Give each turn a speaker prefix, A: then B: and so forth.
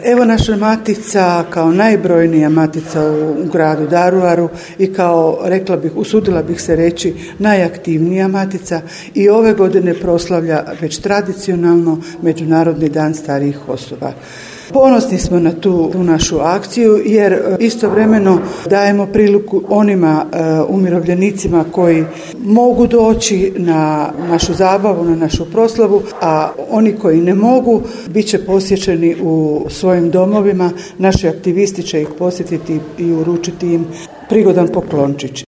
A: Evo naša matica kao najbrojnija matica u gradu Daruvaru i kao, rekla bih, usudila bih se reći, najaktivnija matica i ove godine proslavlja već tradicionalno Međunarodni dan starijih osoba. Ponosni smo na tu našu akciju jer istovremeno dajemo priliku onima umirovljenicima koji mogu doći na našu zabavu, na našu proslavu, a oni koji ne mogu bit će posjećeni u svojim domovima. Naši aktivisti će ih posjetiti i uručiti im prigodan poklončić.